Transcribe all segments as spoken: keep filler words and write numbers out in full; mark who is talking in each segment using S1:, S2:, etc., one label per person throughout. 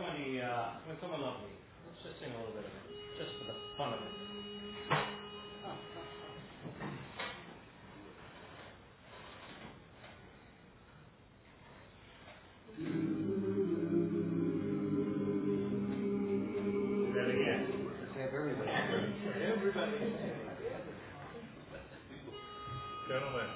S1: somebody, uh, when someone loves me, let's just sing a little bit of it, just for the fun of it. Gentlemen.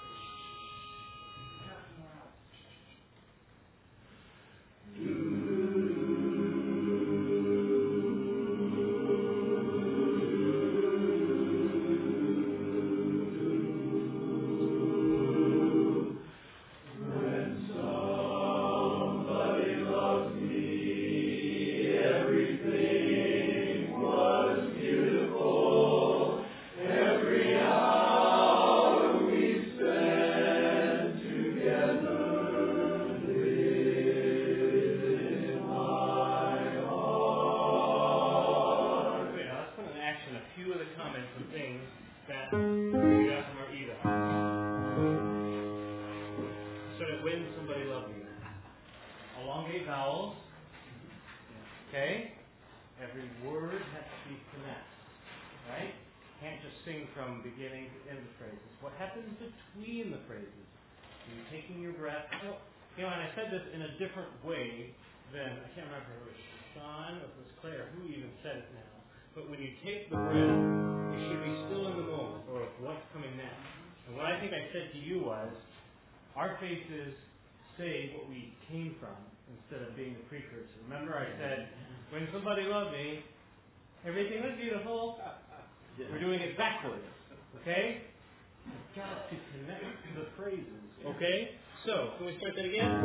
S1: Between the phrases, you're taking your breath. You know, and I said this in a different way than, I can't remember if it was Sean or if it was Claire, who even said it now. But when you take the breath, you should be still in the moment, or what's coming next. And what I think I said to you was, our faces say what we came from instead of being the precursor. Remember I said, when somebody loved me, everything was beautiful. We're doing it backwards, okay? You've got to connect the phrases. Okay? So, can we start that again?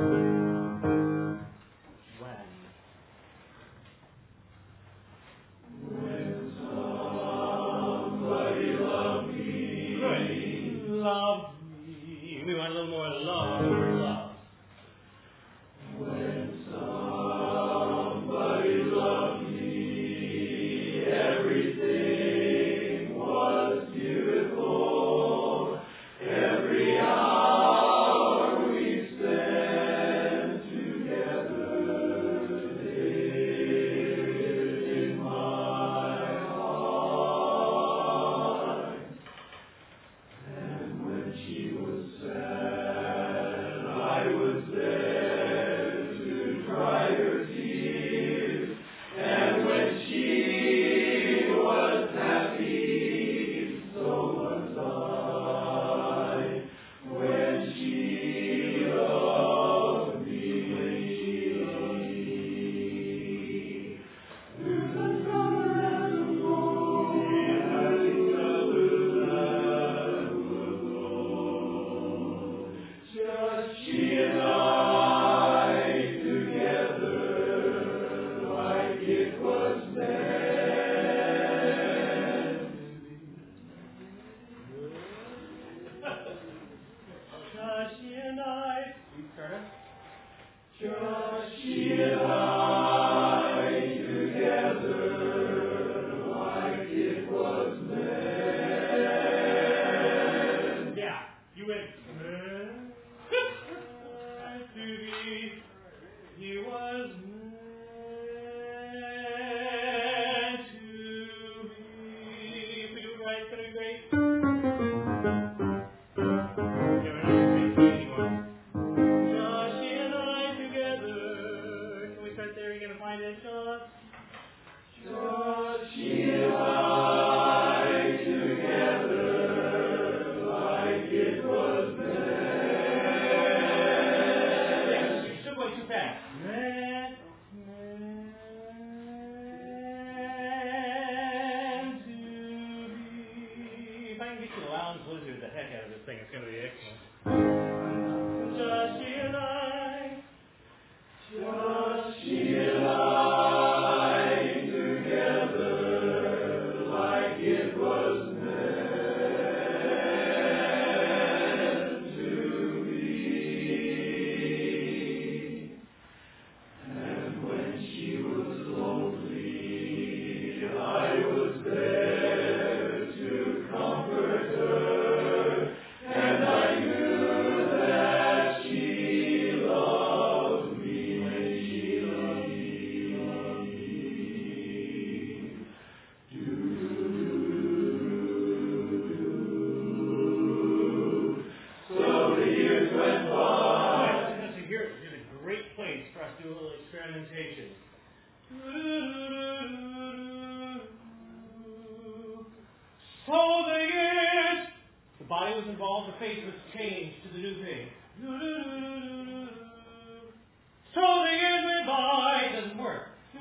S1: When.
S2: When somebody loved me.
S1: Good. Love me. We want a little more love on the word love.
S2: When somebody loved me, everything was beautiful. Every hour we spent together lived in my heart. And when she was sad, I was there to dry her tears. And when she was happy, so was I. When she loved me, through the summer and the fall, we had each other that would go. Just she and I together, like it was meant to be.
S1: Just she and I. You start it?
S2: Just she and I together, like it was meant.
S1: Yeah. You went. To be. He was meant to be. If we do it right, it's going to be great. Okay, we're not going to say anymore. Just she and I together. Can we start there? great place for us to do a little experimentation. So the years, the body was involved, the face was changed to the new thing. So the years went by, it doesn't work.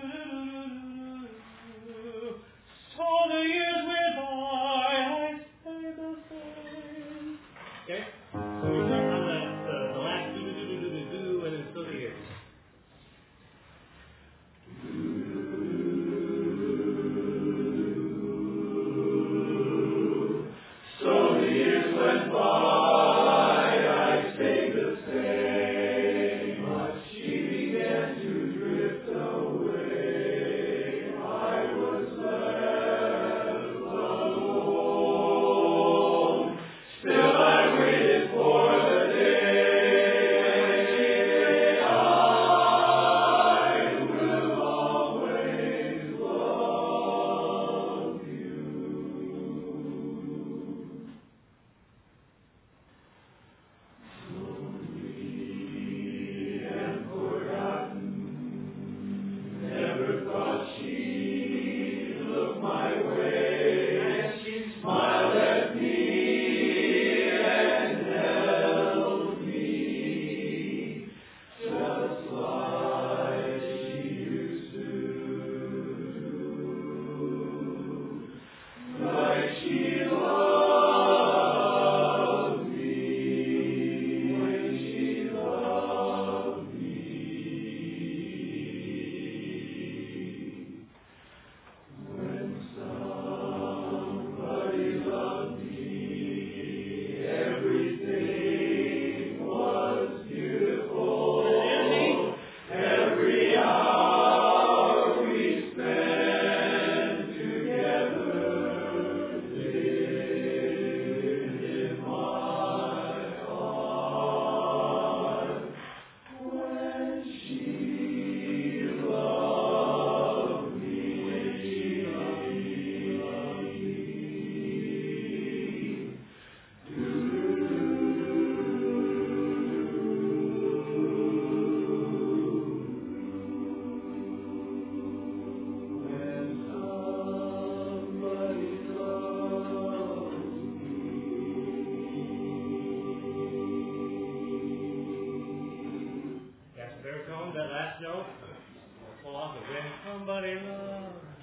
S1: So the years went by, I stayed the same. Okay? So we start on the, the, the last do do do do do do, and then so the years.
S2: So the years went by, I stayed the same, but she began to drift away. I was left alone. Still I waited for the day I will always love you. Lonely and forgotten, never thought she'd look my way, and she smiled at me and held me just like she used to, like she loved me when she loved me. When somebody loved me, everything was beautiful. Every hour we spent together lived in my heart. When she loved me, when she loved me, loved me. When somebody loves
S1: Got some baritone, that last note. Pull off it. When somebody loves